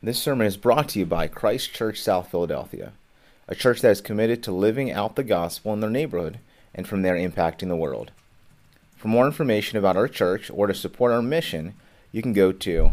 This sermon is brought to you by Christ Church South Philadelphia, a church that is committed to living out the gospel in their neighborhood and from there impacting the world. For more information about our church or to support our mission, you can go to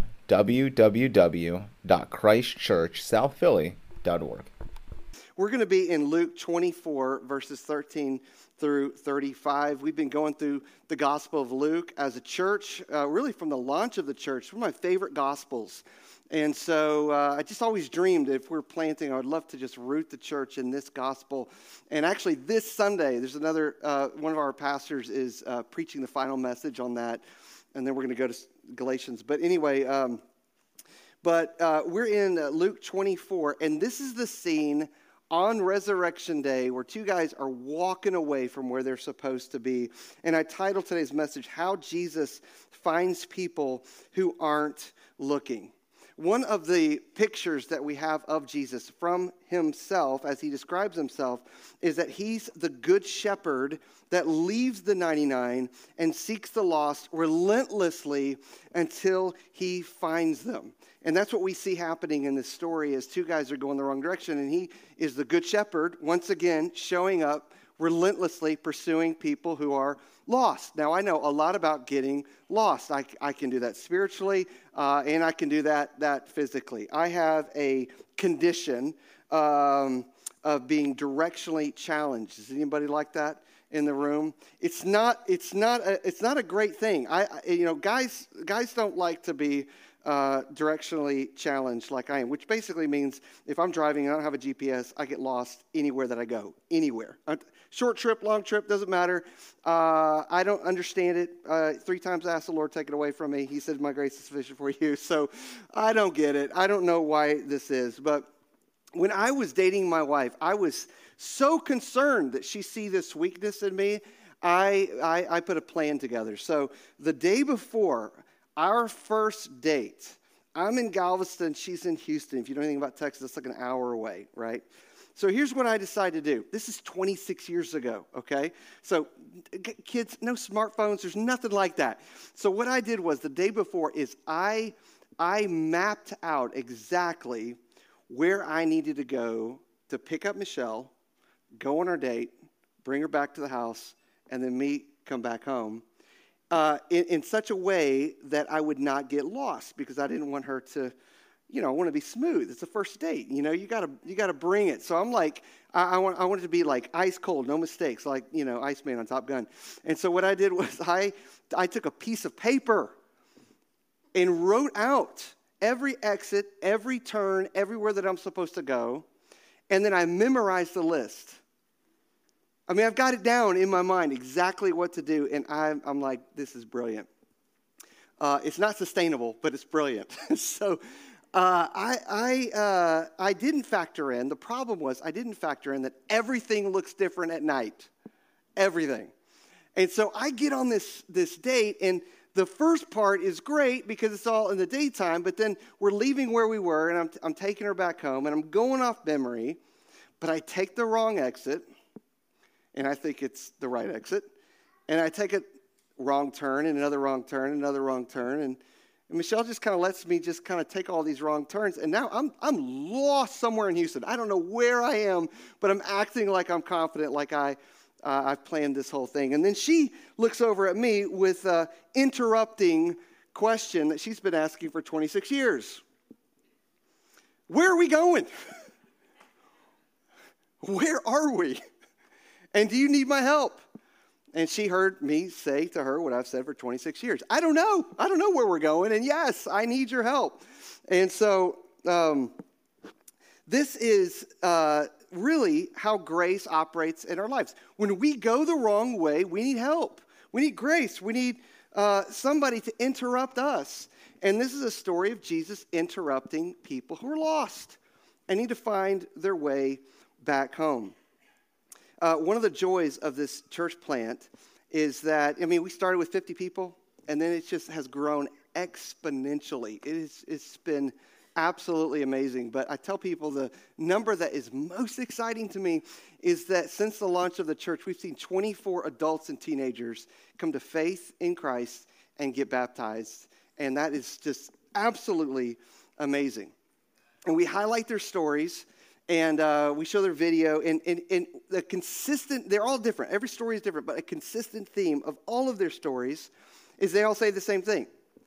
www.christchurchsouthphilly.org. We're going to be in Luke 24, verses 13 through 35. We've been going through the Gospel of Luke as a church, really from the launch of the church. One of my favorite Gospels. And so I just always dreamed if we're planting, I would love to just root the church in this gospel. And actually this Sunday, there's another, one of our pastors is preaching the final message on that. And then we're going to go to Galatians. But anyway, we're in Luke 24, and this is the scene on Resurrection Day where two guys are walking away from where they're supposed to be. And I titled today's message, How Jesus Finds People Who Aren't Looking. One of the pictures that we have of Jesus from himself, as he describes himself, is that he's the good shepherd that leaves the 99 and seeks the lost relentlessly until he finds them. And that's what we see happening in this story as two guys are going the wrong direction. And he is the good shepherd, once again, showing up, relentlessly pursuing people who are lost. Now, I know a lot about getting lost. I can do that spiritually, and I can do that physically. I have a condition of being directionally challenged. Is anybody like that in the room? It's not a great thing. Guys don't like to be directionally challenged like I am, which basically means if I'm driving and I don't have a GPS, I get lost anywhere that I go, anywhere. Short trip, long trip, doesn't matter. I don't understand it. 3 times I asked the Lord, take it away from me. He said, my grace is sufficient for you. So I don't get it. I don't know why this is. But when I was dating my wife, I was so concerned that she see this weakness in me. I put a plan together. So the day before our first date, I'm in Galveston, she's in Houston. If you know anything about Texas, it's like an hour away, right? So here's what I decided to do. This is 26 years ago, okay? So kids, no smartphones, there's nothing like that. So what I did was the day before is I mapped out exactly where I needed to go to pick up Michelle, go on our date, bring her back to the house, and then come back home. In such a way that I would not get lost because I didn't want her to, I want to be smooth. It's a first date, you gotta bring it. So I'm like, I want it to be like ice cold, no mistakes, like, Iceman on Top Gun. And so what I did was I took a piece of paper and wrote out every exit, every turn, everywhere that I'm supposed to go. And then I memorized the list. I mean, I've got it down in my mind exactly what to do, and I'm like, this is brilliant. It's not sustainable, but it's brilliant. So I didn't factor in. The problem was I didn't factor in that everything looks different at night. Everything. And so I get on this date, and the first part is great because it's all in the daytime, but then we're leaving where we were, and I'm taking her back home, and I'm going off memory, but I take the wrong exit. And I think it's the right exit. And I take a wrong turn and another wrong turn, another wrong turn. And Michelle just kind of lets me just kind of take all these wrong turns. And now I'm lost somewhere in Houston. I don't know where I am, but I'm acting like I'm confident, like I've planned this whole thing. And then she looks over at me with an interrupting question that she's been asking for 26 years. Where are we going? Where are we? And do you need my help? And she heard me say to her what I've said for 26 years. I don't know. I don't know where we're going. And yes, I need your help. And so this is really how grace operates in our lives. When we go the wrong way, we need help. We need grace. We need somebody to interrupt us. And this is a story of Jesus interrupting people who are lost and need to find their way back home. One of the joys of this church plant is that, we started with 50 people, and then it just has grown exponentially. It's been absolutely amazing. But I tell people the number that is most exciting to me is that since the launch of the church, we've seen 24 adults and teenagers come to faith in Christ and get baptized. And that is just absolutely amazing. and we highlight their stories, and we show their video, and the consistent, they're all different. Every story is different, but a consistent theme of all of their stories is they all say the same thing.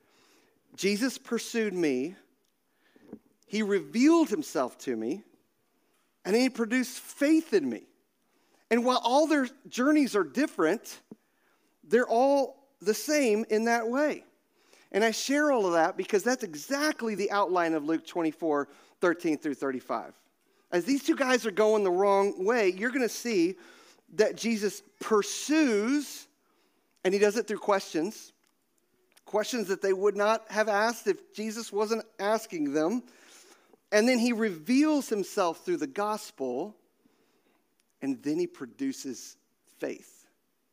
Jesus pursued me, he revealed himself to me, and he produced faith in me. And while all their journeys are different, they're all the same in that way. And I share all of that because that's exactly the outline of Luke 24, 13 through 35. As these two guys are going the wrong way, you're going to see that Jesus pursues, and he does it through questions that they would not have asked if Jesus wasn't asking them. And then he reveals himself through the gospel, and then he produces faith.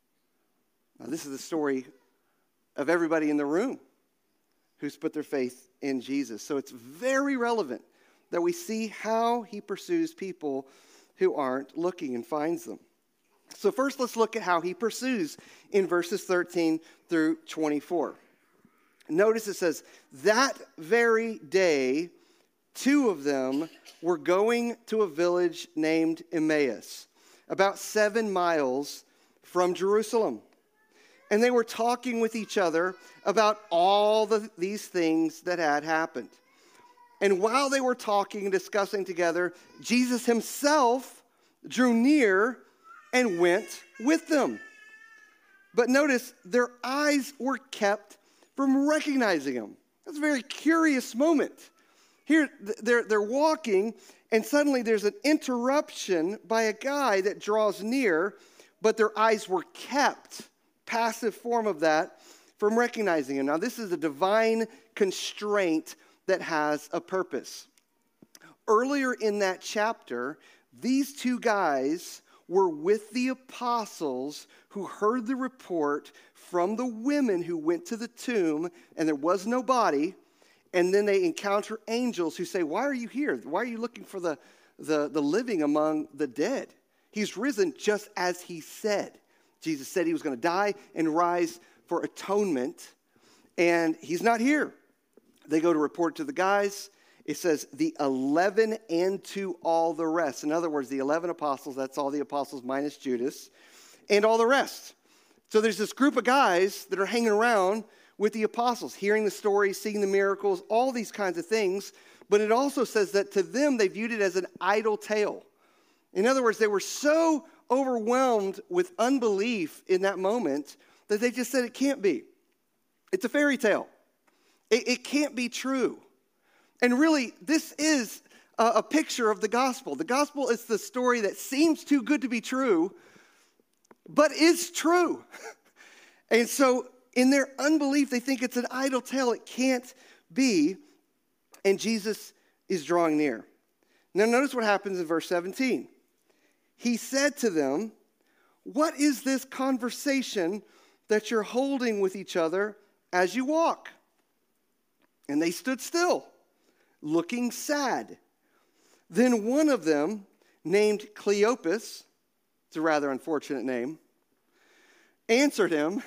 Now, this is the story of everybody in the room who's put their faith in Jesus. So it's very relevant that we see how he pursues people who aren't looking and finds them. So first, let's look at how he pursues in verses 13 through 24. Notice it says, that very day, two of them were going to a village named Emmaus, about 7 miles from Jerusalem. And they were talking with each other about all these things that had happened. And while they were talking and discussing together, Jesus himself drew near and went with them. But notice, their eyes were kept from recognizing him. That's a very curious moment. Here, they're walking, and suddenly there's an interruption by a guy that draws near, but their eyes were kept, passive form of that, from recognizing him. Now, this is a divine constraint that has a purpose. Earlier in that chapter, these two guys were with the apostles who heard the report from the women who went to the tomb, and there was no body. And then they encounter angels who say, why are you here? Why are you looking for the living among the dead? He's risen just as he said. Jesus said he was going to die and rise for atonement, and he's not here. They go to report to the guys. It says the 11 and to all the rest. In other words, the 11 apostles, that's all the apostles minus Judas, and all the rest. So there's this group of guys that are hanging around with the apostles, hearing the stories, seeing the miracles, all these kinds of things. But it also says that to them, they viewed it as an idle tale. In other words, they were so overwhelmed with unbelief in that moment that they just said it can't be. It's a fairy tale. It can't be true. And really, this is a picture of the gospel. The gospel is the story that seems too good to be true, but is true. And so in their unbelief, they think it's an idle tale. It can't be. And Jesus is drawing near. Now notice what happens in verse 17. He said to them, what is this conversation that you're holding with each other as you walk? And they stood still, looking sad. Then one of them, named Cleopas, it's a rather unfortunate name, answered him,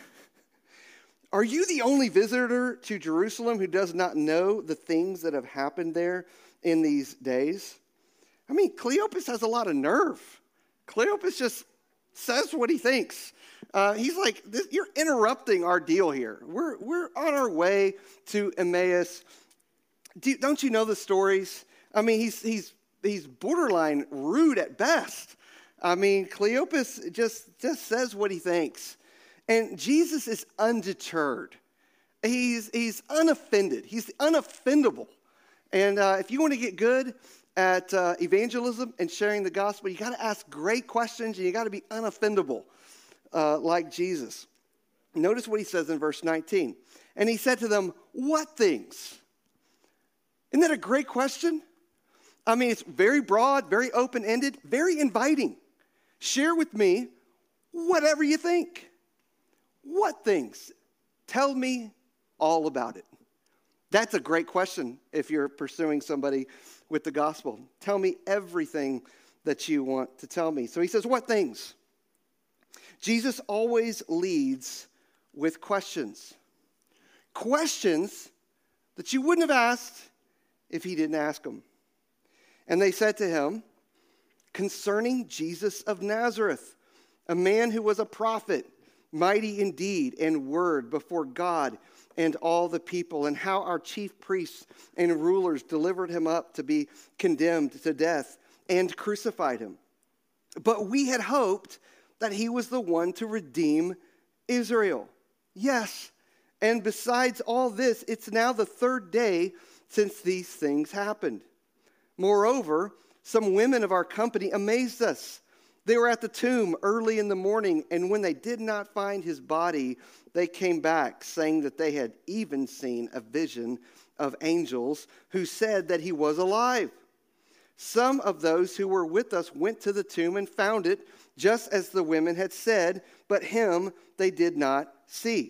are you the only visitor to Jerusalem who does not know the things that have happened there in these days? I mean, Cleopas has a lot of nerve. Cleopas just says what he thinks. He's like, you're interrupting our deal here. We're on our way to Emmaus. Don't you know the stories? I mean, he's borderline rude at best. I mean, Cleopas just says what he thinks. And Jesus is undeterred. He's unoffended. He's unoffendable. And if you want to get good at evangelism and sharing the gospel, you got to ask great questions and you got to be unoffendable like Jesus. Notice what he says in verse 19. And he said to them, what things? Isn't that a great question? I mean, it's very broad, very open-ended, very inviting. Share with me whatever you think. What things? Tell me all about it. That's a great question if you're pursuing somebody with the gospel. Tell me everything that you want to tell me. So he says, what things? Jesus always leads with questions. Questions that you wouldn't have asked if he didn't ask them. And they said to him, concerning Jesus of Nazareth, a man who was a prophet, mighty in deed and word before God and all the people, and how our chief priests and rulers delivered him up to be condemned to death and crucified him. But we had hoped that he was the one to redeem Israel. Yes, and besides all this, it's now the third day since these things happened. Moreover, some women of our company amazed us. They were at the tomb early in the morning, and when they did not find his body, they came back, saying that they had even seen a vision of angels who said that he was alive. Some of those who were with us went to the tomb and found it, just as the women had said, but him they did not see.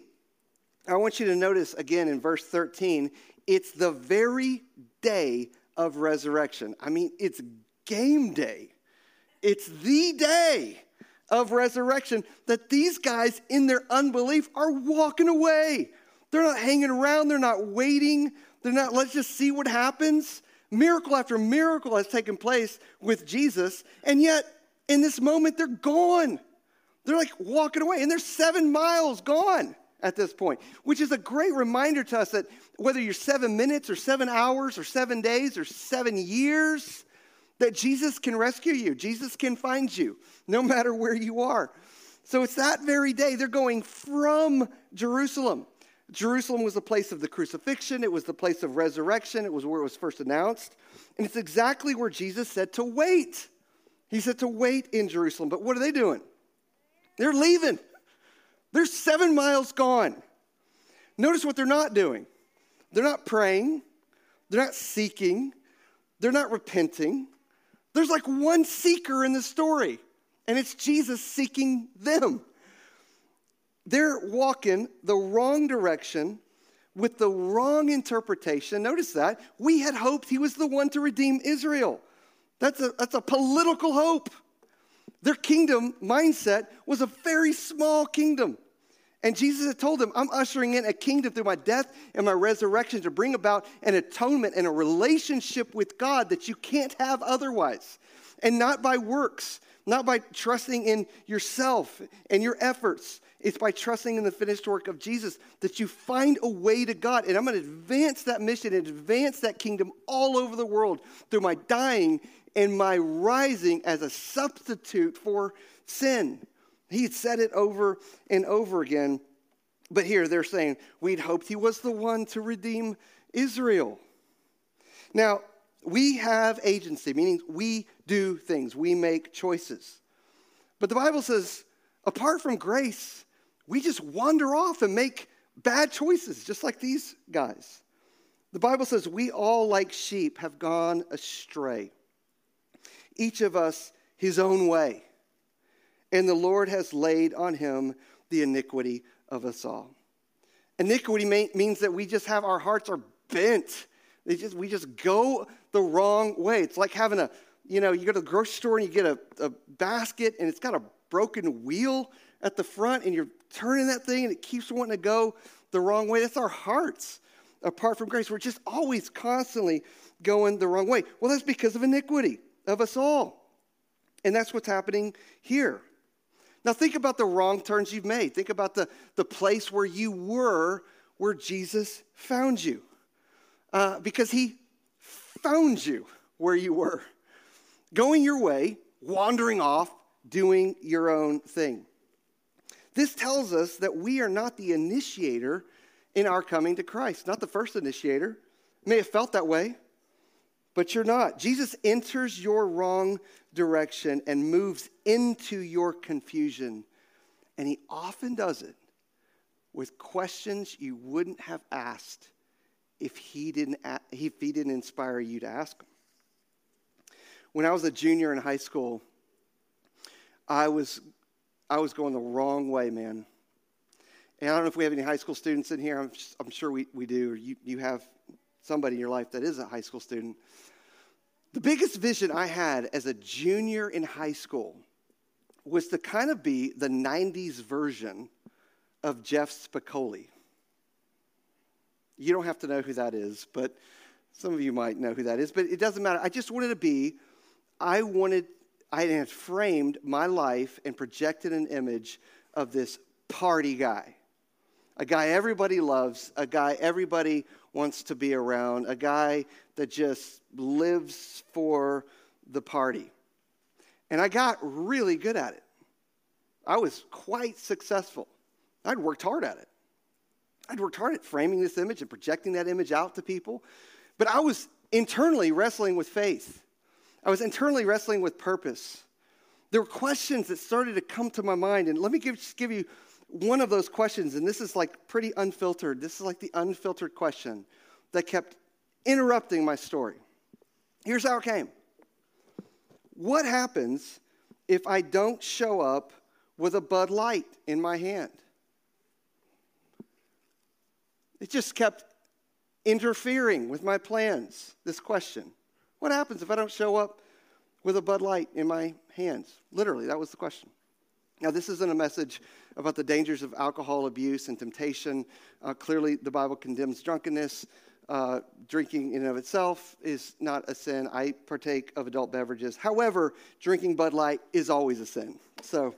I want you to notice again in verse 13, it's the very day of resurrection. I mean, it's game day. It's the day of resurrection that these guys in their unbelief are walking away. They're not hanging around. They're not waiting. They're not, let's just see what happens. Miracle after miracle has taken place with Jesus, and yet in this moment they're gone. They're like walking away, and they're 7 miles gone at this point, which is a great reminder to us that whether you're 7 minutes or 7 hours or 7 days or 7 years, that Jesus can rescue you. Jesus can find you no matter where you are. So it's that very day they're going from Jerusalem. Jerusalem was the place of the crucifixion. It was the place of resurrection. It was where it was first announced. And it's exactly where Jesus said to wait. He said to wait in Jerusalem. But what are they doing? They're leaving. They're 7 miles gone. Notice what they're not doing. They're not praying. They're not seeking. They're not repenting. There's like one seeker in the story, and it's Jesus seeking them. They're walking the wrong direction with the wrong interpretation. Notice that. We had hoped he was the one to redeem Israel. That's a political hope. Their kingdom mindset was a very small kingdom. And Jesus had told them, I'm ushering in a kingdom through my death and my resurrection to bring about an atonement and a relationship with God that you can't have otherwise. And not by works, not by trusting in yourself and your efforts. It's by trusting in the finished work of Jesus that you find a way to God. And I'm going to advance that mission and advance that kingdom all over the world through my dying and my rising as a substitute for sin. He had said it over and over again. But here they're saying, we'd hoped he was the one to redeem Israel. Now, we have agency, meaning we do things. We make choices. But the Bible says, apart from grace, we just wander off and make bad choices, just like these guys. The Bible says, we all like sheep have gone astray. Each of us his own way. And the Lord has laid on him the iniquity of us all. Iniquity means that we just have, our hearts are bent. We just go the wrong way. It's like having you go to the grocery store and you get a basket and it's got a broken wheel at the front and you're turning that thing and it keeps wanting to go the wrong way. That's our hearts. Apart from grace, we're just always constantly going the wrong way. Well, that's because of iniquity of us all. And that's what's happening here. Now think about the wrong turns you've made. Think about the place where you were, where Jesus found you. Because he found you where you were. Going your way, wandering off, doing your own thing. This tells us that we are not the initiator in our coming to Christ. Not the first initiator. You may have felt that way, but you're not. Jesus enters your wrong direction and moves into your confusion. And he often does it with questions you wouldn't have asked if he didn't inspire you to ask them. When I was a junior in high school, I was going the wrong way, man. And I don't know if we have any high school students in here. I'm sure we do. Or you have somebody in your life that is a high school student. The biggest vision I had as a junior in high school was to kind of be the 90s version of Jeff Spicoli. You don't have to know who that is, but Some of you might know who that is, but it doesn't matter. I just wanted to be, I had framed my life and projected an image of this party guy. A guy everybody loves, a guy everybody wants to be around, a guy that just lives for the party. And I got really good at it. I was quite successful. I'd worked hard at it. I'd worked hard at framing this image and projecting that image out to people. But I was internally wrestling with faith. I was internally wrestling with purpose. There were questions that started to come to my mind. And let me just give you one of those questions. And this is like pretty unfiltered. This is like the unfiltered question that kept interrupting my story. Here's how it came. What happens if I don't show up with a Bud Light in my hand? It just kept interfering with my plans, this question. What happens if I don't show up with a Bud Light in my hands? Literally, that was the question. Now, this isn't a message about the dangers of alcohol abuse and temptation. Clearly, the Bible condemns drunkenness. Drinking in and of itself is not a sin. I partake of adult beverages. However, drinking Bud Light is always a sin. So,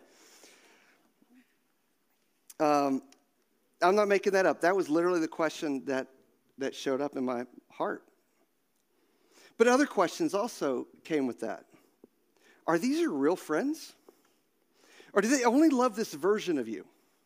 I'm not making that up. That was literally the question that showed up in my heart. But other questions also came with that. Are these your real friends? Or do they only love this version of you?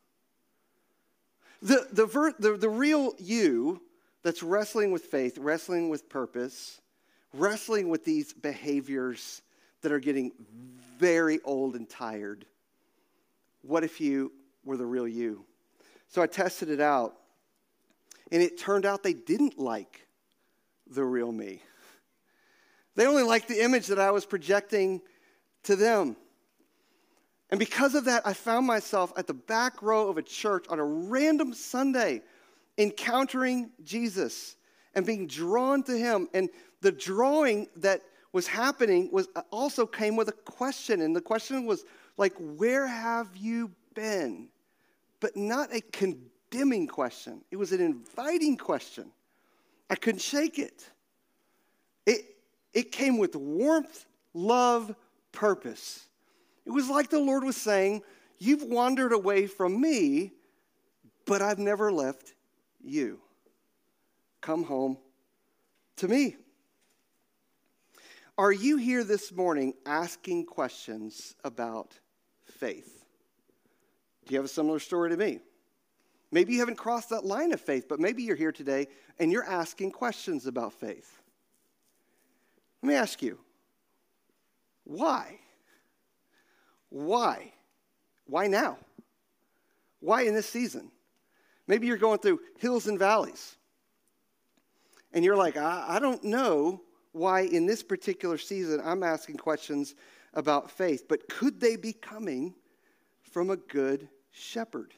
The real you that's wrestling with faith, wrestling with purpose, wrestling with these behaviors that are getting very old and tired. What if you were the real you? So I tested it out, and it turned out they didn't like the real me. They only liked the image that I was projecting to them. And because of that, I found myself at the back row of a church on a random Sunday, encountering Jesus and being drawn to him. And the drawing that was happening also came with a question. And the question was like, where have you been? But not a condemning question. It was an inviting question. I couldn't shake it. It came with warmth, love, purpose. It was like the Lord was saying, you've wandered away from me, but I've never left you. Come home to me. Are you here this morning asking questions about faith? Do you have a similar story to me? Maybe you haven't crossed that line of faith, but maybe you're here today and you're asking questions about faith. Let me ask you, why? Why? Why now? Why in this season? Maybe you're going through hills and valleys. And you're like, I don't know why in this particular season I'm asking questions about faith. But could they be coming from a good shepherd?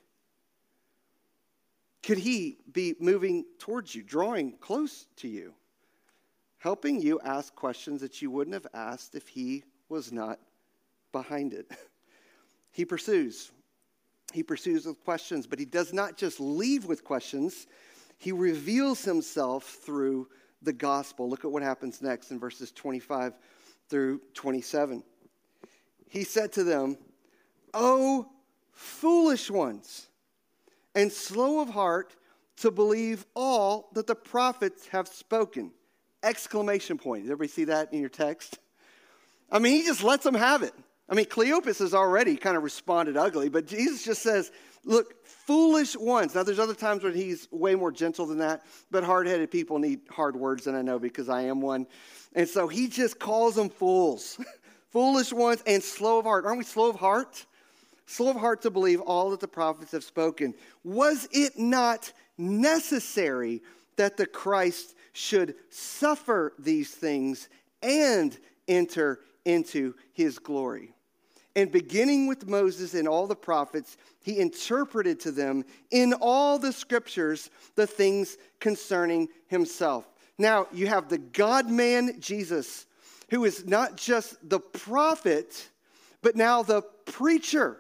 Could he be moving towards you, drawing close to you, helping you ask questions that you wouldn't have asked if he was not behind it? He pursues. He pursues with questions, but he does not just leave with questions. He reveals himself through the gospel. Look at what happens next in verses 25 through 27. He said to them, "O foolish ones, and slow of heart to believe all that the prophets have spoken." Exclamation point. Did everybody see that in your text? I mean, he just lets them have it. I mean, Cleopas has already kind of responded ugly, but Jesus just says, look, foolish ones. Now, there's other times when he's way more gentle than that, but hard-headed people need hard words, and I know because I am one. And so he just calls them fools. Foolish ones and slow of heart. Aren't we slow of heart? Slow of heart to believe all that the prophets have spoken. Was it not necessary that the Christ should suffer these things and enter into his glory? And beginning with Moses and all the prophets, he interpreted to them in all the scriptures the things concerning himself. Now, you have the God-man Jesus, who is not just the prophet, but now the preacher.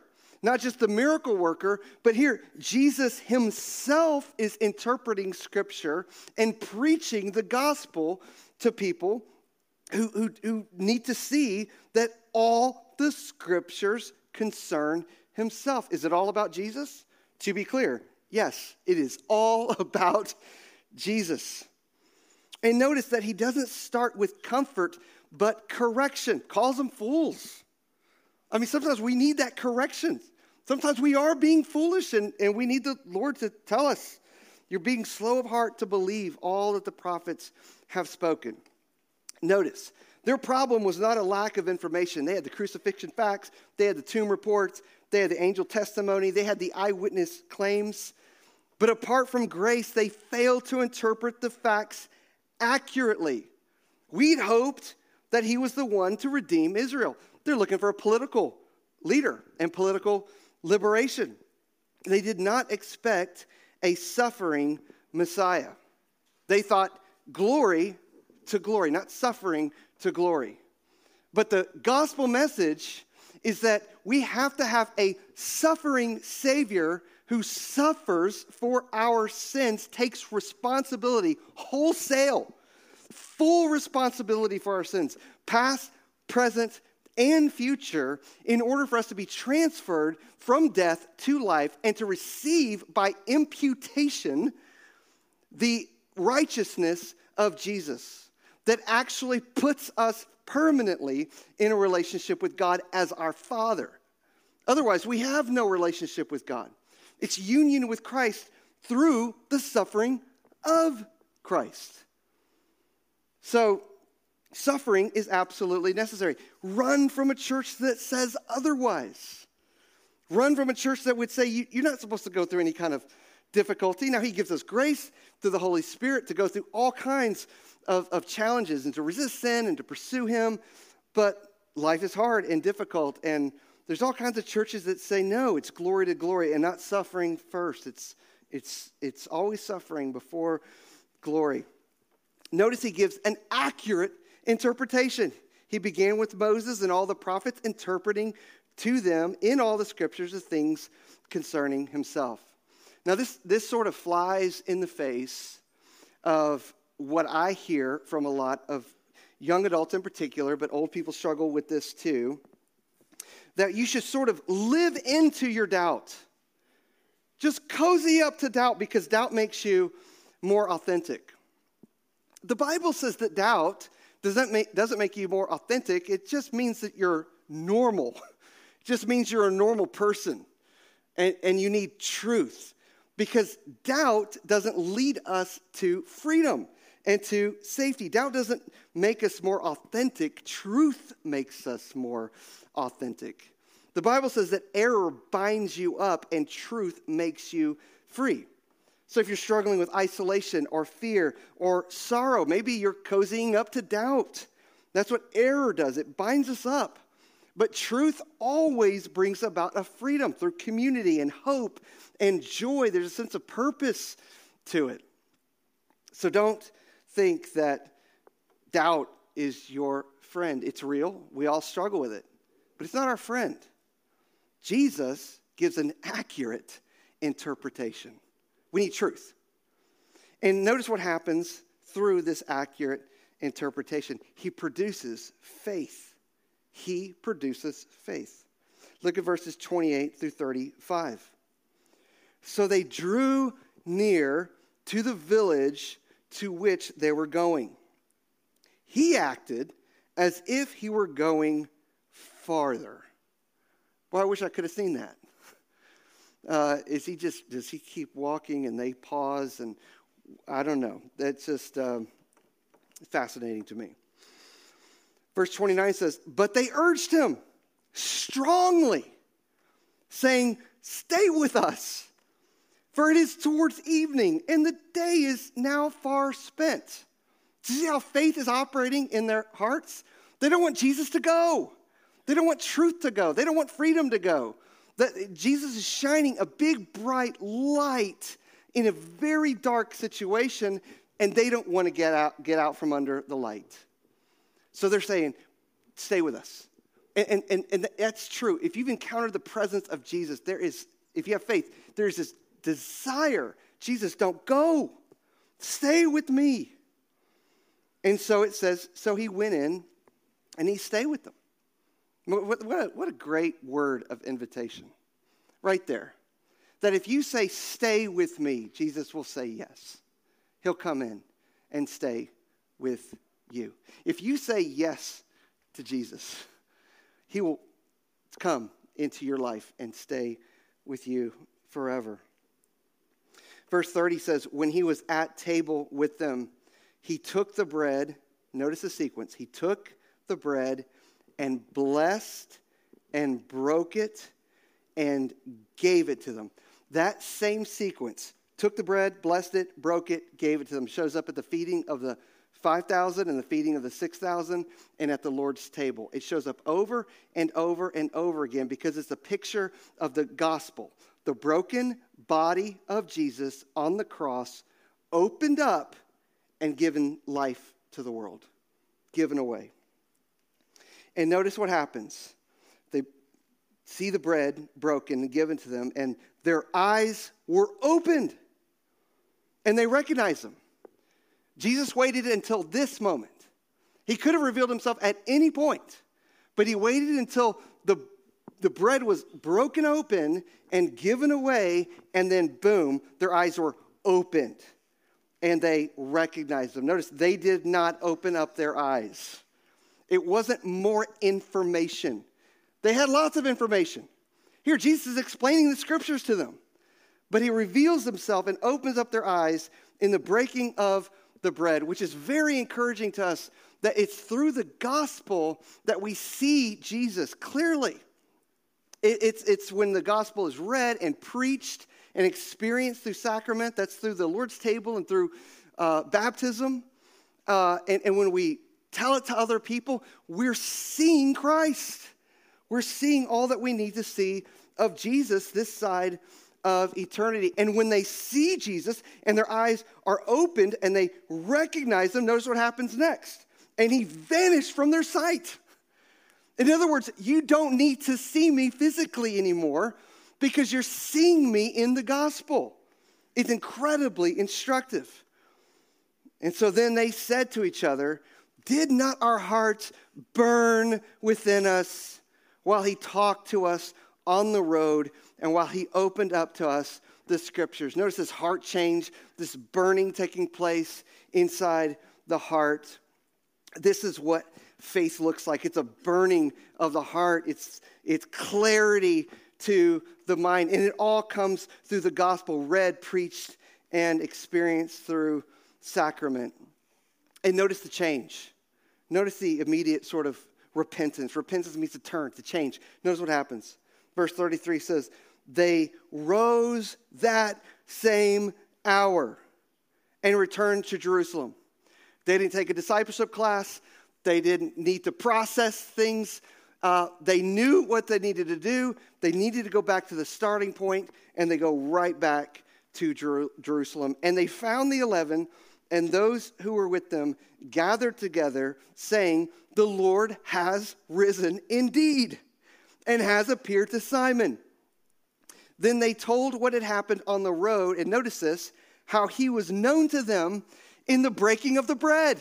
not just the miracle worker, but here, Jesus himself is interpreting Scripture and preaching the gospel to people who need to see that all the Scriptures concern himself. Is it all about Jesus? To be clear, yes, it is all about Jesus. And notice that he doesn't start with comfort, but correction. Calls them fools. I mean, sometimes we need that correction. Sometimes we are being foolish, and we need the Lord to tell us, you're being slow of heart to believe all that the prophets have spoken. Notice, their problem was not a lack of information. They had the crucifixion facts, they had the tomb reports, they had the angel testimony, they had the eyewitness claims. But apart from grace, they failed to interpret the facts accurately. We'd hoped that he was the one to redeem Israel. They're looking for a political leader and political liberation. They did not expect a suffering Messiah. They thought glory to glory, not suffering to glory. But the gospel message is that we have to have a suffering Savior who suffers for our sins, takes responsibility, wholesale, full responsibility for our sins, past, present, and future, in order for us to be transferred from death to life and to receive by imputation the righteousness of Jesus that actually puts us permanently in a relationship with God as our Father. Otherwise, we have no relationship with God. It's union with Christ through the suffering of Christ. So, suffering is absolutely necessary. Run from a church that says otherwise. Run from a church that would say you're not supposed to go through any kind of difficulty. Now, he gives us grace through the Holy Spirit to go through all kinds of challenges and to resist sin and to pursue him. But life is hard and difficult, and there's all kinds of churches that say, no, it's glory to glory and not suffering first. It's always suffering before glory. Notice he gives an accurate interpretation. He began with Moses and all the prophets, interpreting to them in all the scriptures the things concerning himself. Now, this sort of flies in the face of what I hear from a lot of young adults in particular, but old people struggle with this too, that you should sort of live into your doubt. Just cozy up to doubt because doubt makes you more authentic. The Bible says that doubt doesn't make you more authentic. It just means that you're normal. It just means you're a normal person and you need truth. Because doubt doesn't lead us to freedom and to safety. Doubt doesn't make us more authentic. Truth makes us more authentic. The Bible says that error binds you up and truth makes you free. So if you're struggling with isolation or fear or sorrow, maybe you're cozying up to doubt. That's what error does. It binds us up. But truth always brings about a freedom through community and hope and joy. There's a sense of purpose to it. So don't think that doubt is your friend. It's real. We all struggle with it. But it's not our friend. Jesus gives an accurate interpretation. We need truth. And notice what happens through this accurate interpretation. He produces faith. He produces faith. Look at verses 28 through 35. So they drew near to the village to which they were going. He acted as if he were going farther. Boy, I wish I could have seen that. Does he keep walking and they pause? And I don't know. That's just fascinating to me. Verse 29 says, but they urged him strongly, saying, stay with us, for it is towards evening, and the day is now far spent. Do you see how faith is operating in their hearts? They don't want Jesus to go. They don't want truth to go. They don't want freedom to go. Jesus is shining a big, bright light in a very dark situation, and they don't want to get out from under the light. So they're saying, stay with us. And that's true. If you've encountered the presence of Jesus, if you have faith, there's this desire. Jesus, don't go. Stay with me. And so it says, so he went in and he stayed with them. What a great word of invitation right there. That if you say, stay with me, Jesus will say yes. He'll come in and stay with you. If you say yes to Jesus, he will come into your life and stay with you forever. Verse 30 says, when he was at table with them, he took the bread. Notice the sequence. He took the bread and blessed and broke it and gave it to them. That same sequence, took the bread, blessed it, broke it, gave it to them, shows up at the feeding of the 5,000 and the feeding of the 6,000 and at the Lord's table. It shows up over and over and over again because it's a picture of the gospel. The broken body of Jesus on the cross opened up and given life to the world, given away. And notice what happens. They see the bread broken and given to them, and their eyes were opened, and they recognized him. Jesus waited until this moment. He could have revealed himself at any point, but he waited until the bread was broken open and given away, and then boom, their eyes were opened, and they recognized him. Notice they did not open up their eyes. It wasn't more information. They had lots of information. Here, Jesus is explaining the scriptures to them, but he reveals himself and opens up their eyes in the breaking of the bread, which is very encouraging to us, that it's through the gospel that we see Jesus clearly. It's when the gospel is read and preached and experienced through sacrament. That's through the Lord's table and through baptism. And when we tell it to other people, we're seeing Christ. We're seeing all that we need to see of Jesus this side of eternity. And when they see Jesus and their eyes are opened and they recognize him, notice what happens next. And he vanished from their sight. In other words, you don't need to see me physically anymore because you're seeing me in the gospel. It's incredibly instructive. And so then they said to each other, did not our hearts burn within us while he talked to us on the road and while he opened up to us the scriptures? Notice this heart change, this burning taking place inside the heart. This is what faith looks like. It's a burning of the heart. It's clarity to the mind. And it all comes through the gospel, read, preached, and experienced through sacrament. And notice the change. Notice the immediate sort of repentance. Repentance means to turn, to change. Notice what happens. Verse 33 says, they rose that same hour and returned to Jerusalem. They didn't take a discipleship class. They didn't need to process things. They knew what they needed to do. They needed to go back to the starting point, and they go right back to Jerusalem. And they found the 11 and those who were with them gathered together, saying, the Lord has risen indeed and has appeared to Simon. Then they told what had happened on the road, and notice this, how he was known to them in the breaking of the bread.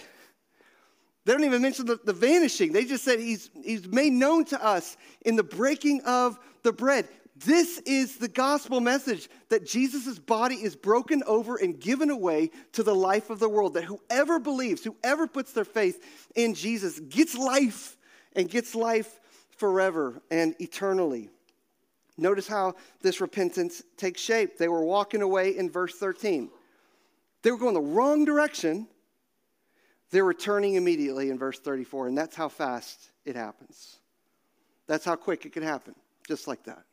They don't even mention the vanishing. They just said he's made known to us in the breaking of the bread. This is the gospel message, that Jesus' body is broken over and given away to the life of the world, that whoever believes, whoever puts their faith in Jesus gets life, and gets life forever and eternally. Notice how this repentance takes shape. They were walking away in verse 13. They were going the wrong direction. They're returning immediately in verse 34, and that's how fast it happens. That's how quick it can happen, just like that.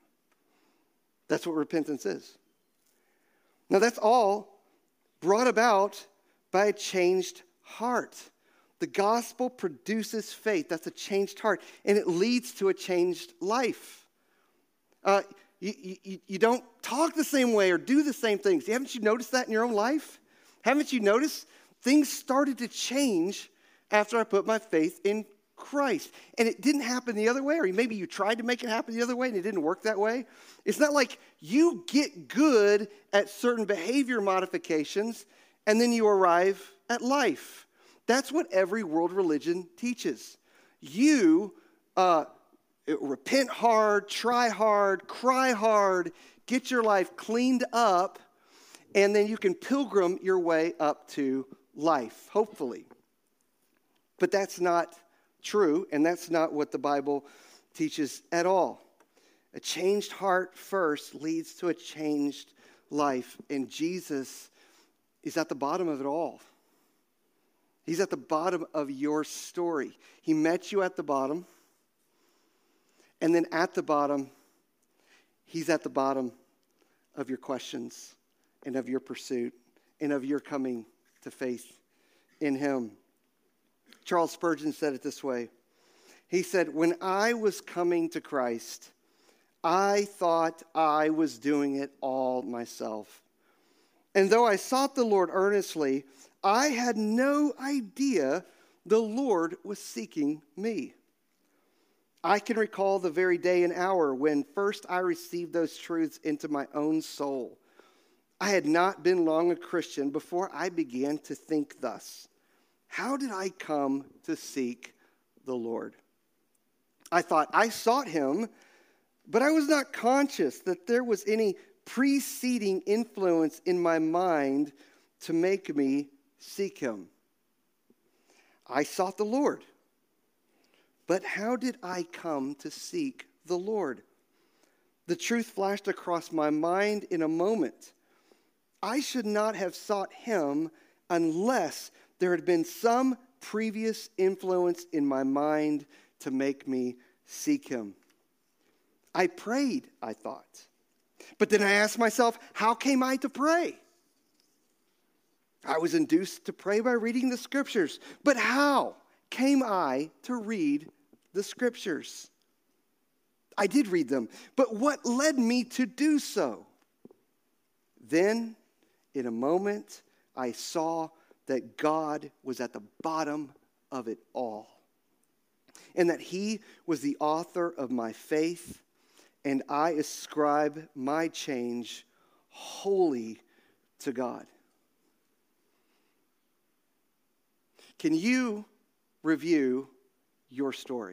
That's what repentance is. Now, that's all brought about by a changed heart. The gospel produces faith. That's a changed heart, and it leads to a changed life. You don't talk the same way or do the same things. Haven't you noticed that in your own life? Haven't you noticed things started to change after I put my faith in Christ. And it didn't happen the other way, or maybe you tried to make it happen the other way and it didn't work that way. It's not like you get good at certain behavior modifications and then you arrive at life. That's what every world religion teaches. You repent hard, try hard, cry hard, get your life cleaned up, and then you can pilgrim your way up to life, hopefully. But that's not true, and that's not what the Bible teaches at all. A changed heart first leads to a changed life, and Jesus is at the bottom of it all. He's at the bottom of your story. He met you at the bottom, and then at the bottom, he's at the bottom of your questions and of your pursuit and of your coming to faith in him. Charles Spurgeon said it this way. He said, when I was coming to Christ, I thought I was doing it all myself. And though I sought the Lord earnestly, I had no idea the Lord was seeking me. I can recall the very day and hour when first I received those truths into my own soul. I had not been long a Christian before I began to think thus. How did I come to seek the Lord? I thought I sought him, but I was not conscious that there was any preceding influence in my mind to make me seek him. I sought the Lord, but how did I come to seek the Lord? The truth flashed across my mind in a moment. I should not have sought him unless there had been some previous influence in my mind to make me seek him. I prayed, I thought. But then I asked myself, how came I to pray? I was induced to pray by reading the scriptures. But how came I to read the scriptures? I did read them, but what led me to do so? Then, in a moment, I saw that God was at the bottom of it all, and that he was the author of my faith, and I ascribe my change wholly to God. Can you review your story?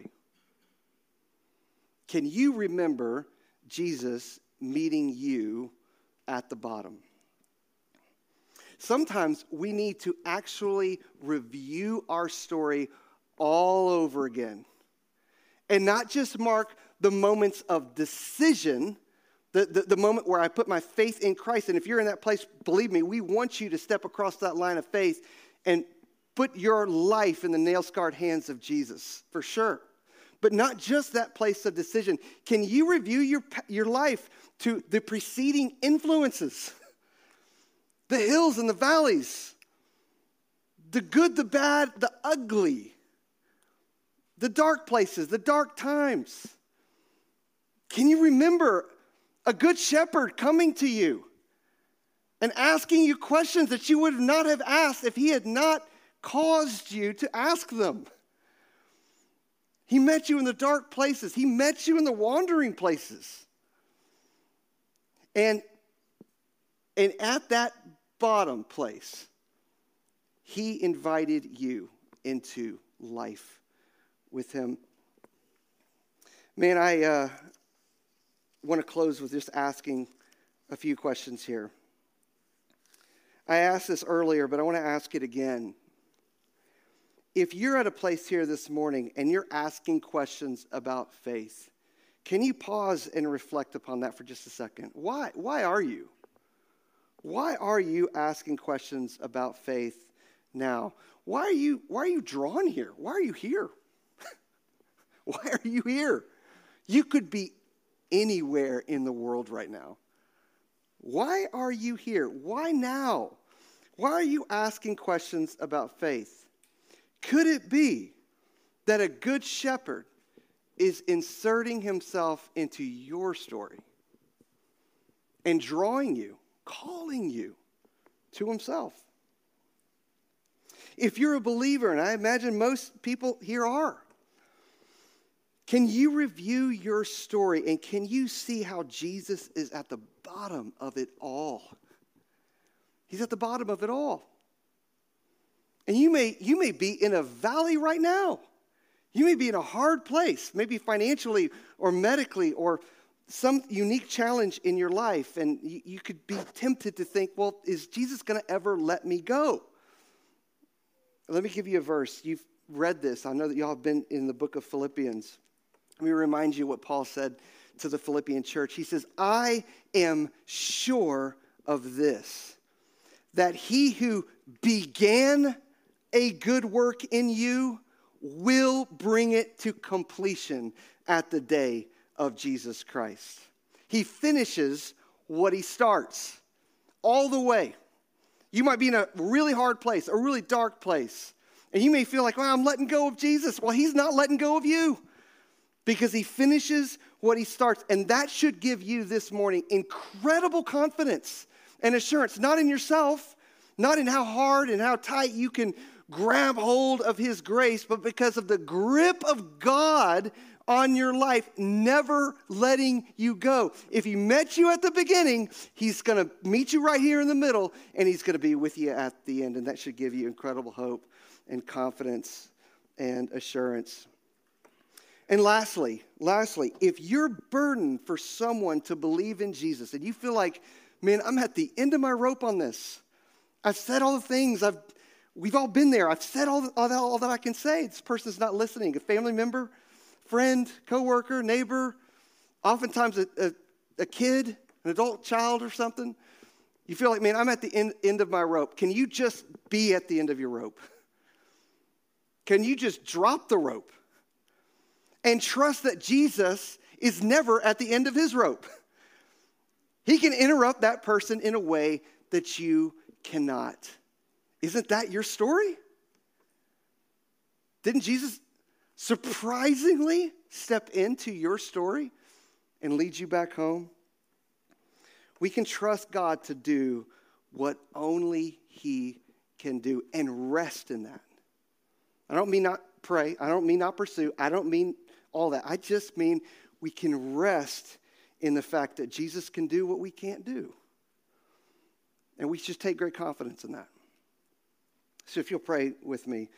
Can you remember Jesus meeting you at the bottom? Sometimes we need to actually review our story all over again. And not just mark the moments of decision, the moment where I put my faith in Christ. And if you're in that place, believe me, we want you to step across that line of faith and put your life in the nail-scarred hands of Jesus, for sure. But not just that place of decision. Can you review your life to the preceding influences? The hills and the valleys, the good, the bad, the ugly, the dark places, the dark times. Can you remember a good shepherd coming to you and asking you questions that you would not have asked if he had not caused you to ask them? He met you in the dark places. He met you in the wandering places. And at that bottom place, he invited you into life with him. Man, I want to close with just asking a few questions here. I asked this earlier, but I want to ask it again. If you're at a place here this morning and you're asking questions about faith, can you pause and reflect upon that for just a second? Why are you? Why are you asking questions about faith now? Why are you drawn here? Why are you here? Why are you here? You could be anywhere in the world right now. Why are you here? Why now? Why are you asking questions about faith? Could it be that a good shepherd is inserting himself into your story and drawing you, calling you to himself? If you're a believer, and I imagine most people here are, Can you review your story and can you see how Jesus is at the bottom of it all? He's at the bottom of it all. And you may be in a valley right now. You may be in a hard place, maybe financially or medically or some unique challenge in your life. And you could be tempted to think, well, is Jesus going to ever let me go? Let me give you a verse. You've read this. I know that y'all have been in the book of Philippians. Let me remind you what Paul said to the Philippian church. He says, I am sure of this, that he who began a good work in you will bring it to completion at the day of Jesus Christ. He finishes what he starts all the way. You might be in a really hard place, a really dark place, and you may feel like, well, I'm letting go of Jesus. Well, he's not letting go of you because he finishes what he starts. And that should give you this morning incredible confidence and assurance, not in yourself, not in how hard and how tight you can grab hold of his grace, but because of the grip of God on your life, never letting you go. If he met you at the beginning, he's going to meet you right here in the middle, and he's going to be with you at the end. And that should give you incredible hope and confidence and assurance. And lastly, if you're burdened for someone to believe in Jesus, and you feel like, man, I'm at the end of my rope on this. I've said all the things. We've all been there. I've said all that I can say. This person's not listening. A family member, friend, coworker, neighbor, oftentimes a kid, an adult child or something. You feel like, man, I'm at the end of my rope. Can you just be at the end of your rope? Can you just drop the rope and trust that Jesus is never at the end of his rope? He can interrupt that person in a way that you cannot. Isn't that your story? Didn't Jesus surprisingly step into your story and lead you back home? We can trust God to do what only he can do and rest in that. I don't mean not pray. I don't mean not pursue. I don't mean all that. I just mean we can rest in the fact that Jesus can do what we can't do. And we just take great confidence in that. So if you'll pray with me.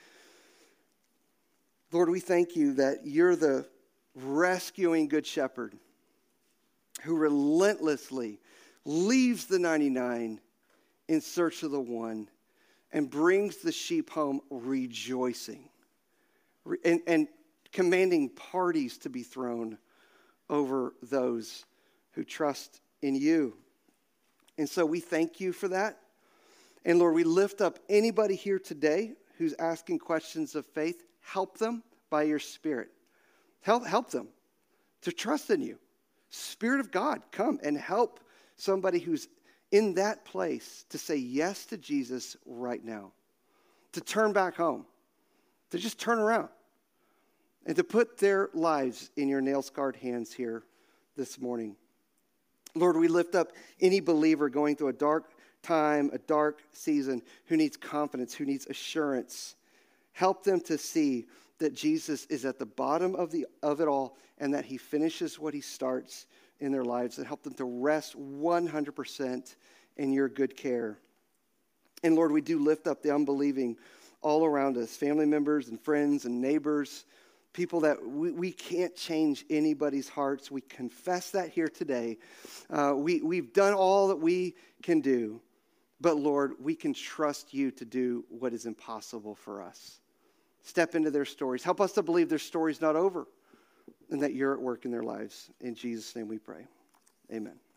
Lord, we thank you that you're the rescuing good shepherd who relentlessly leaves the 99 in search of the one and brings the sheep home rejoicing and commanding parties to be thrown over those who trust in you. And so we thank you for that. And Lord, we lift up anybody here today who's asking questions of faith. Help them by your Spirit. Help them to trust in you. Spirit of God, come and help somebody who's in that place to say yes to Jesus right now, to turn back home, to just turn around, and to put their lives in your nail-scarred hands here this morning. Lord, we lift up any believer going through a dark time, a dark season, who needs confidence, who needs assurance. Help them to see that Jesus is at the bottom of it all and that he finishes what he starts in their lives, and help them to rest 100% in your good care. And Lord, we do lift up the unbelieving all around us, family members and friends and neighbors, people that we can't change anybody's hearts. We confess that here today. We've done all that we can do, but Lord, we can trust you to do what is impossible for us. Step into their stories. Help us to believe their story's not over and that you're at work in their lives. In Jesus' name we pray. Amen.